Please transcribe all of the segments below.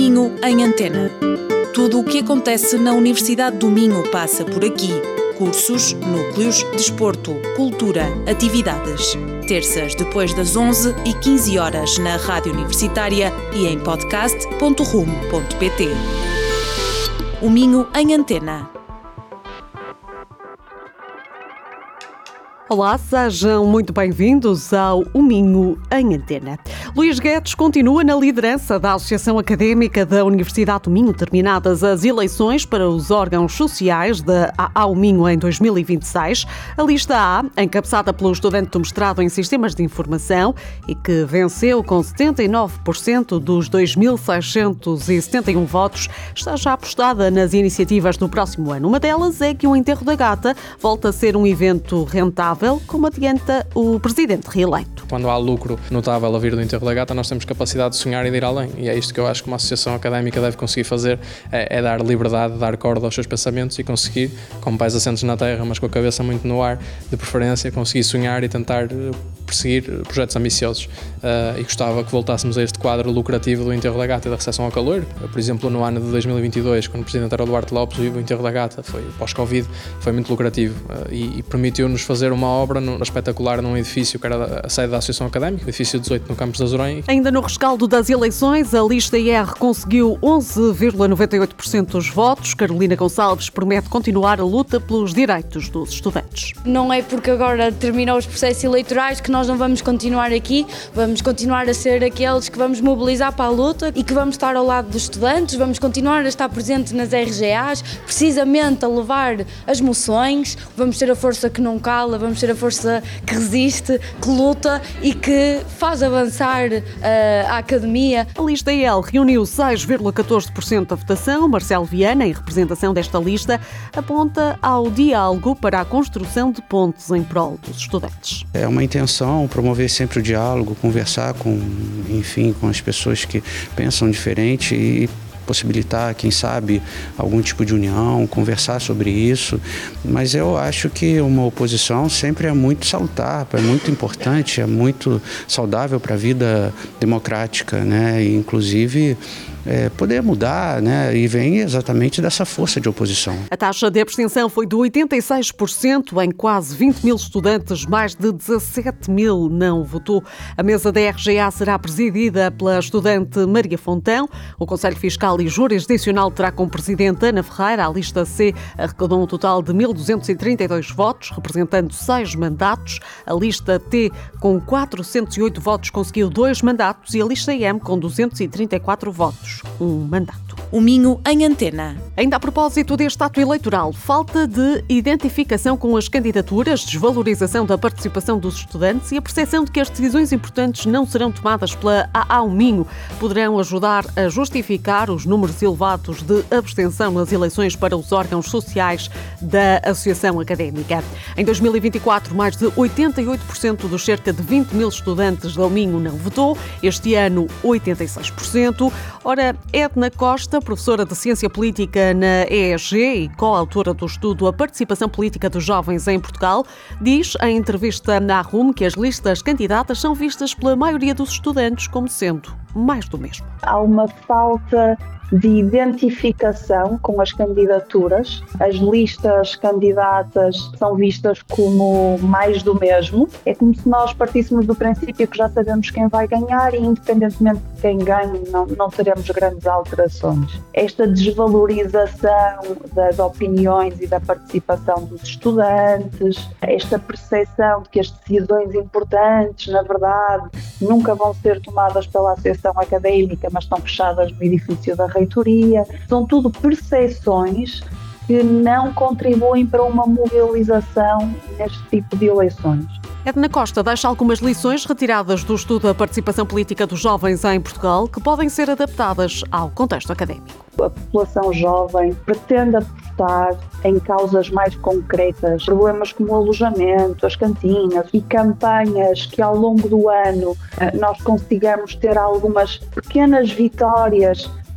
Minho em Antena. Tudo o que acontece na Universidade do Minho passa por aqui. Cursos, núcleos, desporto, cultura, atividades. Terças depois das 11h15 na Rádio Universitária e em podcast.rum.pt. O Minho em Antena. Olá, sejam muito bem-vindos ao O Minho em Antena. Luís Guedes continua na liderança da Associação Académica da Universidade do Minho, terminadas as eleições para os órgãos sociais da AA Minho em 2026. A lista A, encabeçada pelo estudante do mestrado em Sistemas de Informação e que venceu com 79% dos 2.671 votos, está já apostada nas iniciativas do próximo ano. Uma delas é que o Enterro da Gata volta a ser um evento rentável, como adianta o presidente reeleito. Quando há lucro notável a vir do Enterro da Gata, nós temos capacidade de sonhar e de ir além. E é isto que eu acho que uma associação académica deve conseguir fazer, é dar liberdade, dar corda aos seus pensamentos e conseguir, com pés assentes na terra, mas com a cabeça muito no ar, de preferência, conseguir sonhar e tentar perseguir projetos ambiciosos. E gostava que voltássemos a este quadro lucrativo do Enterro da Gata e da recepção ao calor. Por exemplo, no ano de 2022, quando o presidente era o Duarte Lopes, o Enterro da Gata, foi pós-Covid, foi muito lucrativo e permitiu-nos fazer uma obra espetacular num edifício que era a sede da Associação Académica, o edifício 18 no campus de Azorém. Ainda no rescaldo das eleições, a lista IR conseguiu 11,98% dos votos. Carolina Gonçalves promete continuar a luta pelos direitos dos estudantes. Não é porque agora terminou os processos eleitorais que nós não vamos continuar aqui, vamos continuar a ser aqueles que vamos mobilizar para a luta e que vamos estar ao lado dos estudantes, vamos continuar a estar presentes nas RGAs, precisamente a levar as moções, vamos ser a força que não cala, vamos ser a força que resiste, que luta e que faz avançar a academia. A lista IL reuniu 6,14% da votação. Marcelo Viana, em representação desta lista, aponta ao diálogo para a construção de pontes em prol dos estudantes. É uma intenção promover sempre o diálogo, conversar com as pessoas que pensam diferente e possibilitar, quem sabe, algum tipo de união, conversar sobre isso. Mas eu acho que uma oposição sempre é muito salutar, é muito importante, é muito saudável para a vida democrática, né? E, inclusive, poder mudar, né? E vem exatamente dessa força de oposição. A taxa de abstenção foi de 86% em quase 20 mil estudantes, mais de 17 mil não votou. A mesa da RGA será presidida pela estudante Maria Fontão. O Conselho Fiscal e Jurisdicional terá como presidente Ana Ferreira. A lista C arrecadou um total de 1.232 votos, representando 6 mandatos. A lista T, com 408 votos, conseguiu 2 mandatos e a lista M, com 234 votos. Um mandato. O Minho em Antena. Ainda a propósito deste ato eleitoral, falta de identificação com as candidaturas, desvalorização da participação dos estudantes e a percepção de que as decisões importantes não serão tomadas pela AA Minho poderão ajudar a justificar os números elevados de abstenção nas eleições para os órgãos sociais da Associação Académica. Em 2024, mais de 88% dos cerca de 20 mil estudantes da Minho não votou. Este ano, 86%. Ora, Edna Costa, professora de Ciência Política na EEG e coautora do estudo A Participação Política dos Jovens em Portugal, diz em entrevista na RUM que as listas candidatas são vistas pela maioria dos estudantes como sendo mais do mesmo. Há uma falta de identificação com as candidaturas. As listas candidatas são vistas como mais do mesmo. É como se nós partíssemos do princípio que já sabemos quem vai ganhar e, independentemente de quem ganhe, não teremos grandes alterações. Esta desvalorização das opiniões e da participação dos estudantes, esta percepção de que as decisões importantes, na verdade, nunca vão ser tomadas pela Associação Académica, mas estão fechadas no edifício da reitoria, são tudo percepções que não contribuem para uma mobilização neste tipo de eleições. Edna Costa deixa algumas lições retiradas do estudo da participação política dos jovens em Portugal que podem ser adaptadas ao contexto académico. A população jovem pretende apostar em causas mais concretas, problemas como o alojamento, as cantinas e campanhas que ao longo do ano nós consigamos ter algumas pequenas vitórias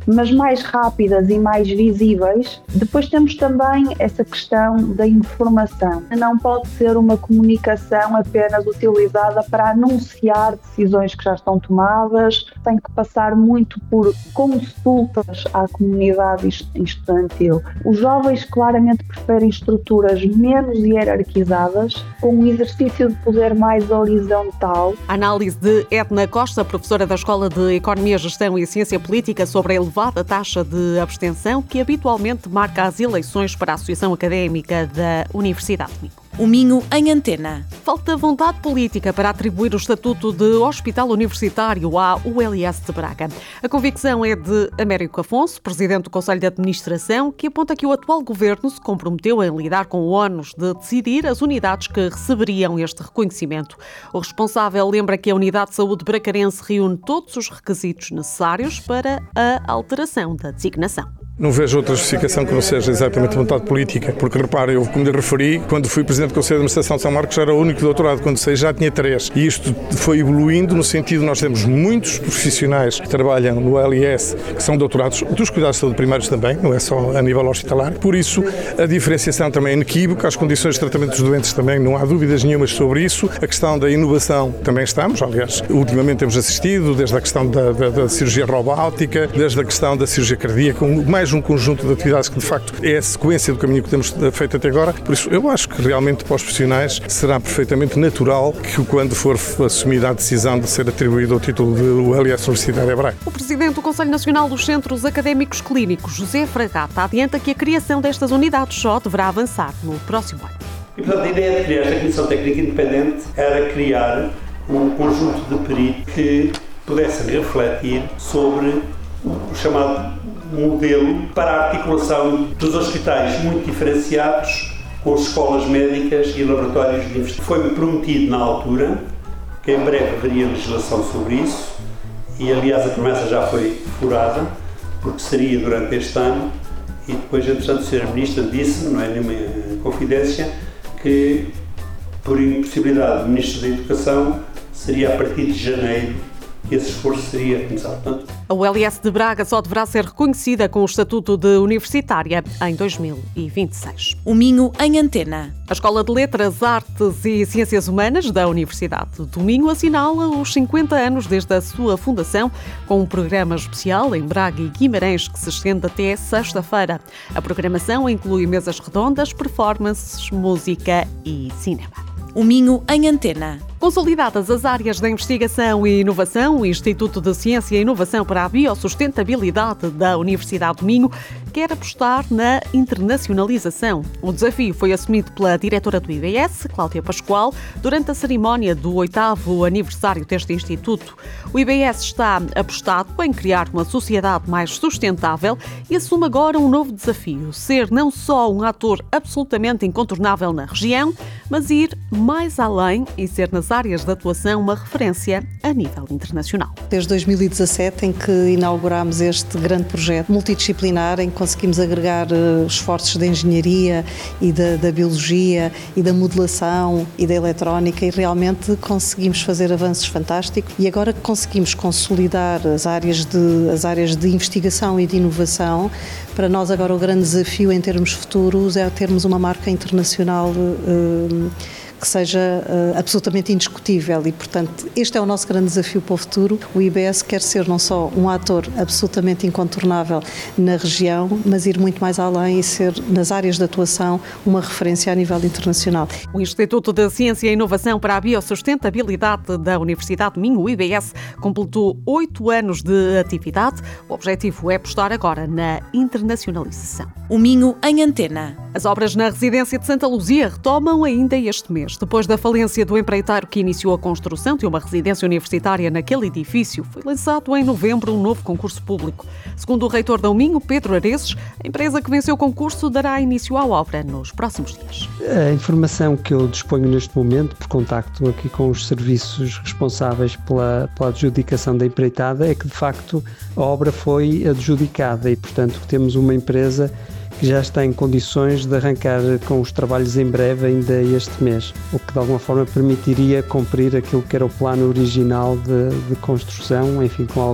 mas mais rápidas e mais visíveis. Depois temos também essa questão da informação. Não pode ser uma comunicação apenas utilizada para anunciar decisões que já estão tomadas, tem que passar muito por consultas à comunidade estudantil. Os jovens claramente preferem estruturas menos hierarquizadas, com um exercício de poder mais horizontal. Análise de Edna Costa, professora da Escola de Economia, Gestão e Ciência Política, sobre a elevada taxa de abstenção que habitualmente marca as eleições para a Associação Académica da Universidade de Minho. O Minho em Antena. Falta vontade política para atribuir o estatuto de hospital universitário à ULS de Braga. A convicção é de Américo Afonso, presidente do Conselho de Administração, que aponta que o atual governo se comprometeu em lidar com o ónus de decidir as unidades que receberiam este reconhecimento. O responsável lembra que a Unidade de Saúde bracarense reúne todos os requisitos necessários para a alteração da designação. Não vejo outra justificação que não seja exatamente vontade política, porque repara, eu como lhe referi, quando fui Presidente do Conselho de Administração de São Marcos já era o único doutorado, quando saí já tinha 3. E isto foi evoluindo no sentido de nós temos muitos profissionais que trabalham no LIS, que são doutorados dos cuidados de saúde primários também, não é só a nível hospitalar. Por isso, a diferenciação também é inequívoca, as condições de tratamento dos doentes também, não há dúvidas nenhumas sobre isso. A questão da inovação também estamos, aliás, ultimamente temos assistido, desde a questão da cirurgia robótica, desde a questão da cirurgia cardíaca, mais um conjunto de atividades que de facto é a sequência do caminho que temos feito até agora. Por isso eu acho que realmente para os profissionais será perfeitamente natural que quando for assumida a decisão de ser atribuído o título de ULS Universitária Braga. O Presidente do Conselho Nacional dos Centros Académicos Clínicos, José Fragata, adianta que a criação destas unidades só deverá avançar no próximo ano. E portanto a ideia de criar esta Comissão Técnica Independente era criar um conjunto de peritos que pudessem refletir sobre o chamado modelo para a articulação dos hospitais muito diferenciados com escolas médicas e laboratórios de investigação. Foi-me prometido na altura que em breve haveria legislação sobre isso e aliás a promessa já foi furada porque seria durante este ano e depois entretanto a Sra. Ministra disse, não é nenhuma confidência, que por impossibilidade do Ministro da Educação seria a partir de janeiro que esse esforço seria começado. Portanto, a ULS de Braga só deverá ser reconhecida com o estatuto de universitária em 2026. O Minho em Antena. A Escola de Letras, Artes e Ciências Humanas da Universidade do Minho assinala os 50 anos desde a sua fundação, com um programa especial em Braga e Guimarães que se estende até sexta-feira. A programação inclui mesas redondas, performances, música e cinema. O Minho em Antena. Consolidadas as áreas da investigação e inovação, o Instituto de Ciência e Inovação para a Biosustentabilidade da Universidade do Minho quer apostar na internacionalização. O desafio foi assumido pela diretora do IBS, Cláudia Pascoal, durante a cerimónia do 8º aniversário deste instituto. O IBS está apostado em criar uma sociedade mais sustentável e assume agora um novo desafio, ser não só um ator absolutamente incontornável na região, mas ir mais além e ser nas áreas de atuação uma referência a nível internacional. Desde 2017, em que inaugurámos este grande projeto multidisciplinar, em que conseguimos agregar esforços da engenharia e da biologia e da modelação e da eletrónica e realmente conseguimos fazer avanços fantásticos e agora conseguimos consolidar as áreas de investigação e de inovação. Para nós agora o grande desafio em termos futuros é termos uma marca internacional que seja absolutamente indiscutível e, portanto, este é o nosso grande desafio para o futuro. O IBS quer ser não só um ator absolutamente incontornável na região, mas ir muito mais além e ser, nas áreas de atuação, uma referência a nível internacional. O Instituto de Ciência e Inovação para a Biosustentabilidade da Universidade do Minho, o IBS, completou 8 anos de atividade. O objetivo é apostar agora na internacionalização. O Minho em Antena. As obras na residência de Santa Luzia retomam ainda este mês. Depois da falência do empreiteiro que iniciou a construção de uma residência universitária naquele edifício, foi lançado em novembro um novo concurso público. Segundo o reitor da Minho, Pedro Areces, a empresa que venceu o concurso dará início à obra nos próximos dias. A informação que eu disponho neste momento, por contacto aqui com os serviços responsáveis pela adjudicação da empreitada, é que de facto a obra foi adjudicada e, portanto, temos uma empresa que já está em condições de arrancar com os trabalhos em breve, ainda este mês, o que de alguma forma permitiria cumprir aquilo que era o plano original de construção, enfim, com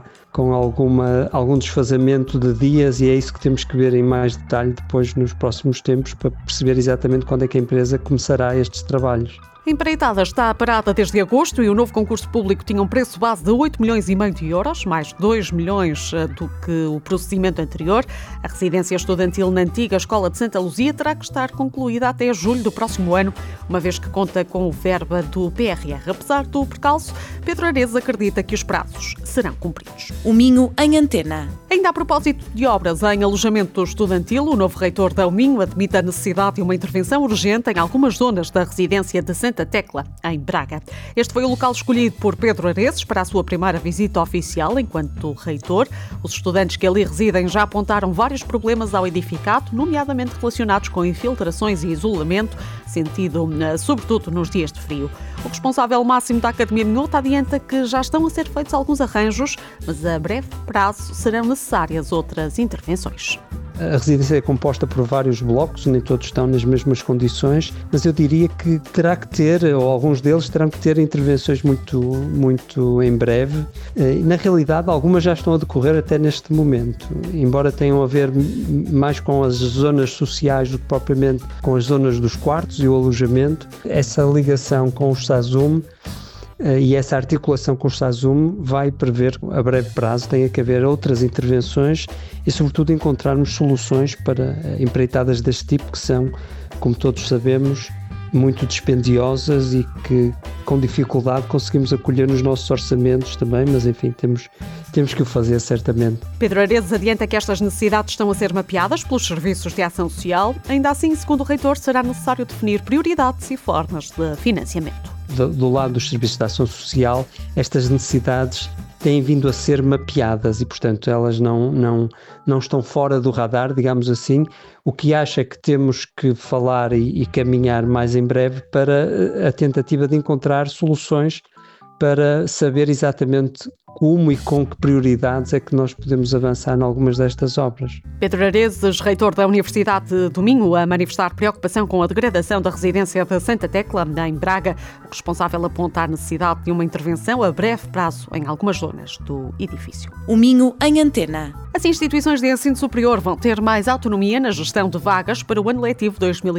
algum desfazamento de dias, e é isso que temos que ver em mais detalhe depois nos próximos tempos para perceber exatamente quando é que a empresa começará estes trabalhos. A empreitada está parada desde agosto e o novo concurso público tinha um preço base de 8,5 milhões de euros, mais 2 milhões do que o procedimento anterior. A residência estudantil na antiga Escola de Santa Luzia terá que estar concluída até julho do próximo ano, uma vez que conta com o verba do PRR. Apesar do percalço, Pedro Arezo acredita que os prazos serão cumpridos. O Minho em Antena. Ainda a propósito de obras em alojamento estudantil, o novo reitor da Minho admite a necessidade de uma intervenção urgente em algumas zonas da residência de Santa Tecla, em Braga. Este foi o local escolhido por Pedro Arezo para a sua primeira visita oficial enquanto reitor. Os estudantes que ali residem já apontaram vários problemas ao edificado, nomeadamente relacionados com infiltrações e isolamento, sentido sobretudo nos dias de frio. O responsável máximo da Academia Minhota adianta que já estão a ser feitos alguns arranjos, mas a breve prazo serão necessárias outras intervenções. A residência é composta por vários blocos, nem todos estão nas mesmas condições, mas eu diria que terá que ter, ou alguns deles terão que ter intervenções muito em breve. Na realidade, algumas já estão a decorrer até neste momento, embora tenham a ver mais com as zonas sociais do que propriamente com as zonas dos quartos e o alojamento. Essa ligação com o SASUM e essa articulação com o SASUM vai prever, a breve prazo, tem que haver outras intervenções e, sobretudo, encontrarmos soluções para empreitadas deste tipo, que são, como todos sabemos, muito dispendiosas e que, com dificuldade, conseguimos acolher nos nossos orçamentos também, mas, enfim, temos que o fazer, certamente. Pedro Arezo adianta que estas necessidades estão a ser mapeadas pelos serviços de ação social. Ainda assim, segundo o reitor, será necessário definir prioridades e formas de financiamento. Do lado dos serviços de ação social, estas necessidades têm vindo a ser mapeadas e, portanto, elas não estão fora do radar, digamos assim. O que acho é que temos que falar e caminhar mais em breve para a tentativa de encontrar soluções para saber exatamente como e com que prioridades é que nós podemos avançar em algumas destas obras. Pedro Arezo, reitor da Universidade do Minho, a manifestar preocupação com a degradação da residência de Santa Tecla, em Braga. O responsável aponta a necessidade de uma intervenção a breve prazo em algumas zonas do edifício. O Minho em Antena. As instituições de ensino superior vão ter mais autonomia na gestão de vagas para o ano letivo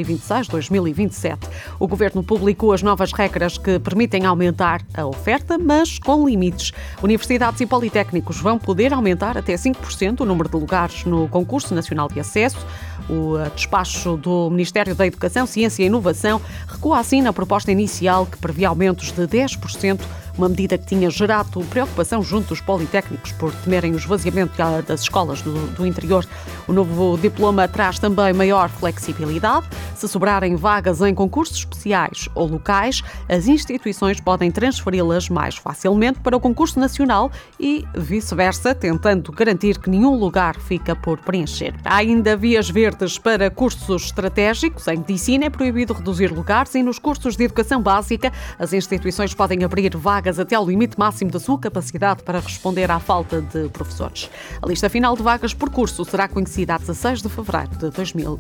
2026-2027. O Governo publicou as novas regras que permitem aumentar a oferta, mas com limites. Universidades e politécnicos vão poder aumentar até 5% o número de lugares no Concurso Nacional de Acesso. O despacho do Ministério da Educação, Ciência e Inovação recua assim na proposta inicial que previa aumentos de 10%, uma medida que tinha gerado preocupação junto dos politécnicos por temerem o esvaziamento das escolas do interior. O novo diploma traz também maior flexibilidade. Se sobrarem vagas em concursos especiais ou locais, as instituições podem transferi-las mais facilmente para o concurso nacional e vice-versa, tentando garantir que nenhum lugar fica por preencher. Há ainda vias verdes para cursos estratégicos. Em medicina é proibido reduzir lugares e nos cursos de educação básica as instituições podem abrir vagas até ao limite máximo da sua capacidade para responder à falta de professores. A lista final de vagas por curso será conhecida a 16 de fevereiro de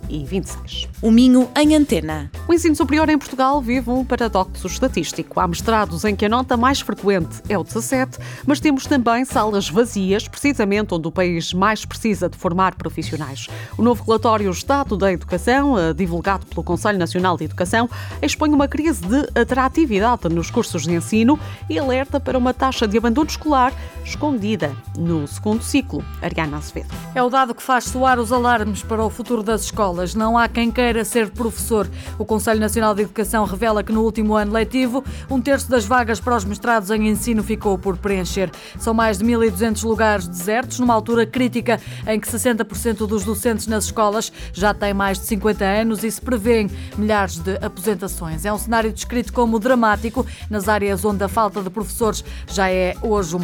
2026. O Minho em Antena. O ensino superior em Portugal vive um paradoxo estatístico. Há mestrados em que a nota mais frequente é o 17, mas temos também salas vazias, precisamente onde o país mais precisa de formar profissionais. O novo relatório Estado da Educação, divulgado pelo Conselho Nacional de Educação, expõe uma crise de atratividade nos cursos de ensino e alerta para uma taxa de abandono escolar escondida no segundo ciclo. Ariana Azevedo. É o dado que faz soar os alarmes para o futuro das escolas. Não há quem queira ser professor. O Conselho Nacional de Educação revela que no último ano letivo, 1/3 das vagas para os mestrados em ensino ficou por preencher. São mais de 1.200 lugares desertos, numa altura crítica em que 60% dos docentes nas escolas já têm mais de 50 anos e se prevêem milhares de aposentações. É um cenário descrito como dramático nas áreas onde a falta de professores já é hoje uma realidade.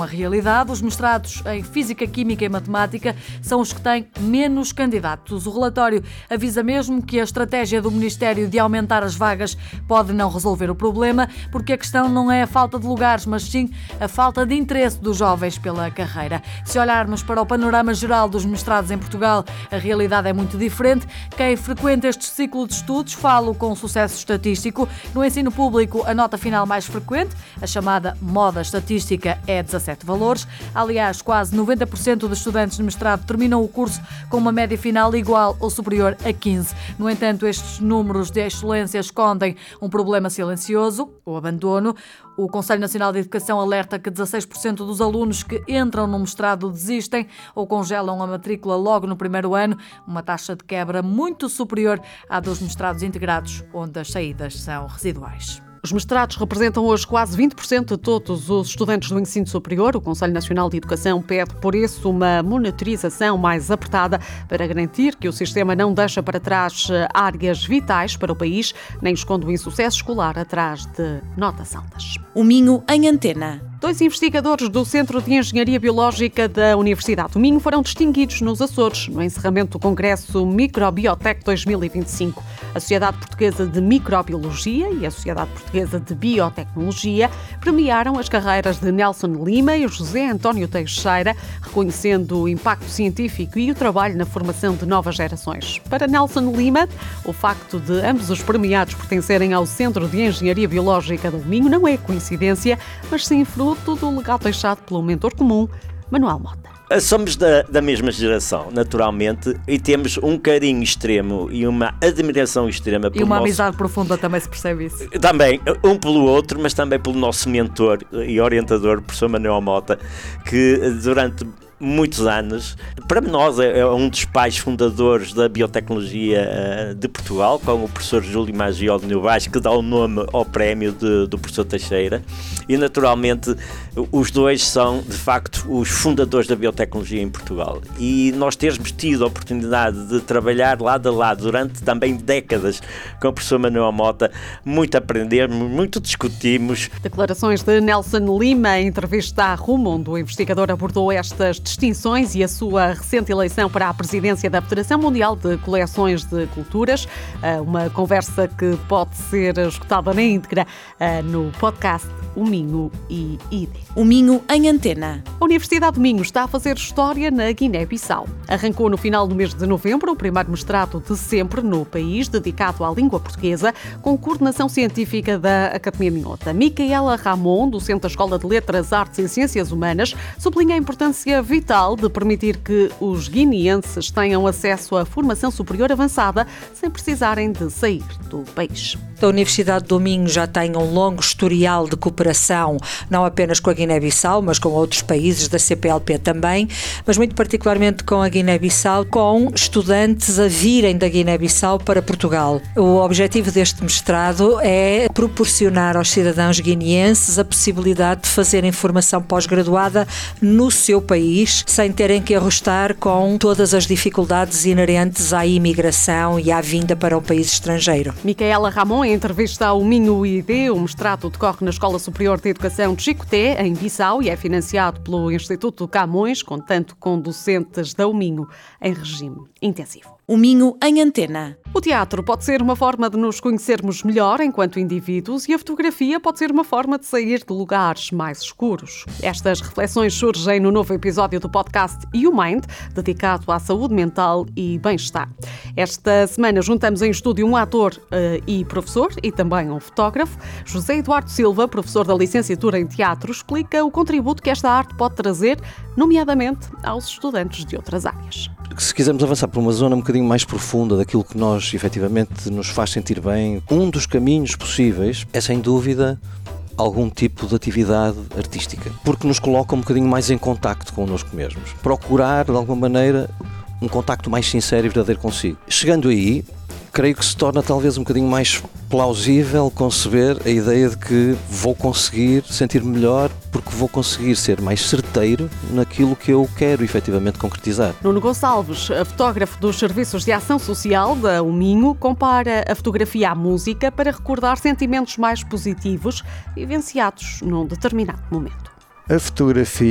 universidade, os mestrados em Física, Química e Matemática são os que têm menos candidatos. O relatório avisa mesmo que a estratégia do Ministério de aumentar as vagas pode não resolver o problema, porque a questão não é a falta de lugares, mas sim a falta de interesse dos jovens pela carreira. Se olharmos para o panorama geral dos mestrados em Portugal, a realidade é muito diferente. Quem frequenta este ciclo de estudos fala com sucesso estatístico. No ensino público, a nota final mais frequente, a chamada moda estatística, é 17 valores. Aliás, quase 90% dos estudantes de mestrado terminam o curso com uma média final igual ou superior a 15. No entanto, estes números de excelência escondem um problema silencioso, o abandono. O Conselho Nacional de Educação alerta que 16% dos alunos que entram no mestrado desistem ou congelam a matrícula logo no primeiro ano, uma taxa de quebra muito superior à dos mestrados integrados, onde as saídas são residuais. Os mestrados representam hoje quase 20% de todos os estudantes do ensino superior. O Conselho Nacional de Educação pede, por isso, uma monitorização mais apertada para garantir que o sistema não deixa para trás áreas vitais para o país, nem esconde o insucesso escolar atrás de notas altas. O Minho em Antena. 2 investigadores do Centro de Engenharia Biológica da Universidade do Minho foram distinguidos nos Açores, no encerramento do Congresso Microbiotech 2025. A Sociedade Portuguesa de Microbiologia e a Sociedade Portuguesa de Biotecnologia premiaram as carreiras de Nelson Lima e José António Teixeira, reconhecendo o impacto científico e o trabalho na formação de novas gerações. Para Nelson Lima, o facto de ambos os premiados pertencerem ao Centro de Engenharia Biológica do Minho não é coincidência, mas sim fruto do legado deixado pelo mentor comum, Manuel Mota. Somos da mesma geração, naturalmente, e temos um carinho extremo e uma admiração extrema pelo E uma amizade profunda, também se percebe isso. Também, um pelo outro, mas também pelo nosso mentor e orientador, o professor Manuel Mota, que durante muitos anos, para nós é um dos pais fundadores da biotecnologia de Portugal, com o professor Júlio Maggiolo de Novaes, que dá o nome ao prémio do professor Teixeira, e naturalmente os dois são de facto os fundadores da biotecnologia em Portugal, e nós termos tido a oportunidade de trabalhar lado a lado durante também décadas com o professor Manuel Mota, muito aprendemos, muito discutimos. Declarações de Nelson Lima, em entrevista à Rumo, onde o investigador abordou estas distinções e a sua recente eleição para a presidência da Federação Mundial de Coleções de Culturas. Uma conversa que pode ser escutada na íntegra no podcast O Minho e ID. O Minho em Antena. A Universidade do Minho está a fazer história na Guiné-Bissau. Arrancou no final do mês de novembro o primeiro mestrado de sempre no país, dedicado à língua portuguesa, com coordenação científica da Academia Minhota. Micaela Ramon, docente da Escola de Letras, Artes e Ciências Humanas, sublinha a importância vital de permitir que os guineenses tenham acesso à formação superior avançada sem precisarem de sair do país. A Universidade do Minho já tem um longo historial de cooperação, não apenas com a Guiné-Bissau, mas com outros países da CPLP também, mas muito particularmente com a Guiné-Bissau, com estudantes a virem da Guiné-Bissau para Portugal. O objetivo deste mestrado é proporcionar aos cidadãos guineenses a possibilidade de fazerem formação pós-graduada no seu país, sem terem que arrostar com todas as dificuldades inerentes à imigração e à vinda para um país estrangeiro. Micaela Ramon, em entrevista ao Minho ID, o mestrado decorre na Escola Superior de Educação de Chicoté, em Bissau, e é financiado pelo Instituto Camões, contando com docentes da Minho em regime intensivo. O Minho em Antena. O teatro pode ser uma forma de nos conhecermos melhor enquanto indivíduos e a fotografia pode ser uma forma de sair de lugares mais escuros. Estas reflexões surgem no novo episódio do podcast You Mind, dedicado à saúde mental e bem-estar. Esta semana juntamos em estúdio um ator e professor e também um fotógrafo. José Eduardo Silva, professor da licenciatura em teatro, explica o contributo que esta arte pode trazer, nomeadamente aos estudantes de outras áreas. Se quisermos avançar por uma zona um bocadinho mais profunda daquilo que nós efetivamente nos faz sentir bem, um dos caminhos possíveis é, sem dúvida, algum tipo de atividade artística, porque nos coloca um bocadinho mais em contacto connosco mesmos. Procurar, de alguma maneira, um contacto mais sincero e verdadeiro consigo. Chegando aí, creio que se torna talvez um bocadinho mais plausível conceber a ideia de que vou conseguir sentir-me melhor porque vou conseguir ser mais certeiro naquilo que eu quero efetivamente concretizar. Nuno Gonçalves, fotógrafo dos Serviços de Ação Social da Minho, compara a fotografia à música para recordar sentimentos mais positivos vivenciados num determinado momento. A fotografia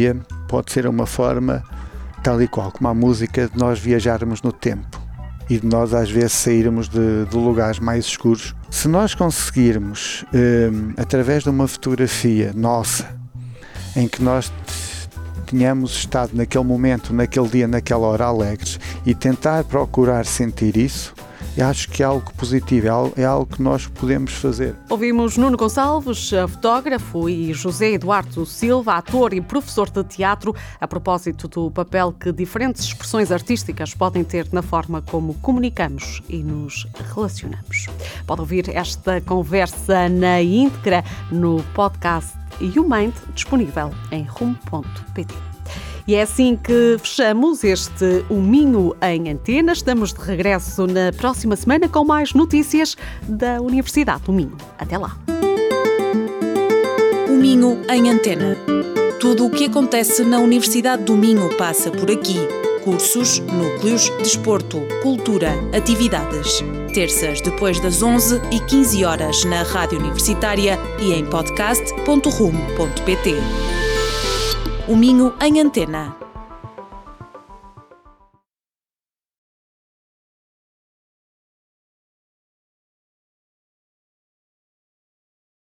pode ser uma forma, tal e qual como a música, de nós viajarmos no tempo e de nós às vezes sairmos de lugares mais escuros. Se nós conseguirmos, através de uma fotografia nossa, em que nós tínhamos estado naquele momento, naquele dia, naquela hora alegres, e tentar procurar sentir isso, eu acho que é algo positivo, é algo que nós podemos fazer. Ouvimos Nuno Gonçalves, fotógrafo, e José Eduardo Silva, ator e professor de teatro, a propósito do papel que diferentes expressões artísticas podem ter na forma como comunicamos e nos relacionamos. Pode ouvir esta conversa na íntegra no podcast YouMind, disponível em rumo.pt. E é assim que fechamos este O Minho em Antena. Estamos de regresso na próxima semana com mais notícias da Universidade do Minho. Até lá. O Minho em Antena. Tudo o que acontece na Universidade do Minho passa por aqui. Cursos, núcleos, desporto, cultura, atividades. Terças depois das 11h15 na Rádio Universitária e em podcast.rumo.pt. O Minho em Antena.